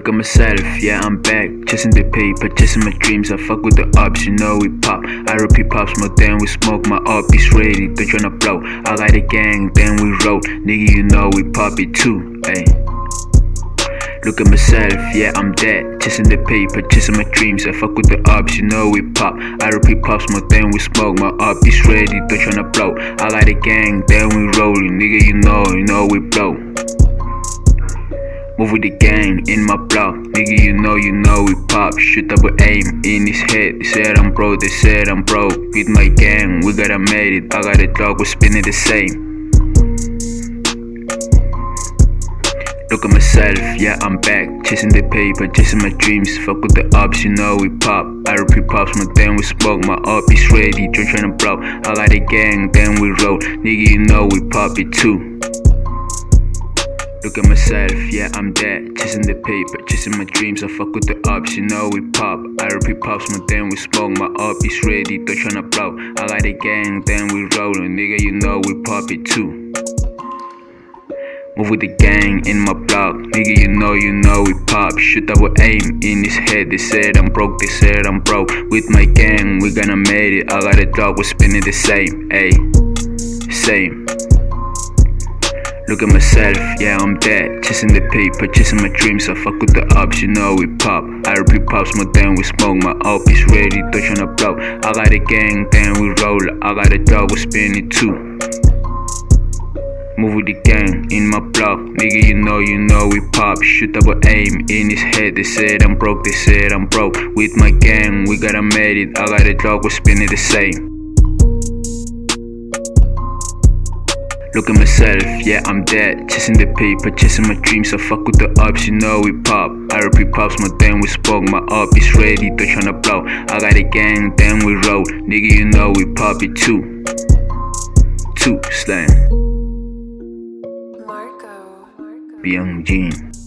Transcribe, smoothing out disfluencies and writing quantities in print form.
Look at myself, yeah, I'm back. Chasing the paper, chasing my dreams. I fuck with the ups, you know we pop. I repeat pops more than we smoke. My up is ready, don't tryna blow. I like the gang, then we roll. Nigga, you know we pop it too, ayy. Look at myself, yeah, I'm dead. Chasing the paper, chasing my dreams. I fuck with the ups, you know we pop. I repeat pops more than we smoke. My up is ready, don't tryna blow. I like the gang, then we rollin'. Nigga, you know we blow. Move with the gang in my block. Nigga, you know we pop. Shoot double aim in his head. They said I'm broke, they said I'm broke. With my gang, we gotta made it. I got a dog, we're spinning the same. Look at myself, yeah, I'm back. Chasing the paper, chasing my dreams. Fuck with the ups, you know we pop. I repeat pops more than we smoke. My up is ready, don't tryna blow. I like the gang, then we roll. Nigga, you know we pop it too. Look at myself, yeah, I'm dead. Chasing the paper, chasing my dreams. I fuck with the ups, you know we pop. I repeat pops more than we smoke. My up is ready, don't tryna blow. I like the gang, then we rollin'. Nigga, you know we pop it too. Move with the gang in my block. Nigga, you know we pop. Shoot double aim in his head. They said I'm broke, they said I'm broke. With my gang, we gonna made it. I got a dog, we're spinning the same, ayy. Same. Look at myself, yeah, I'm dead. Chasing the paper, chasing my dreams. I fuck with the ups, you know we pop. I repeat pops more than we smoke. My up is ready, don't tryna blow. I got the gang, then we roll. I got a dog, we're spinning too. Move with the gang in my block. Nigga, you know we pop. Shoot double aim in his head. They said I'm broke, they said I'm broke. With my gang, we gotta made it. I got a dog, we're spinning the same. Look at myself, yeah, I'm dead. Chasing the paper, chasing my dreams. I fuck with the ups, you know we pop. I repeat pops more than we smoke. My up is ready, don't tryna blow. I got the gang, then we roll. Nigga, you know we pop it too. Slang. Byung Jin.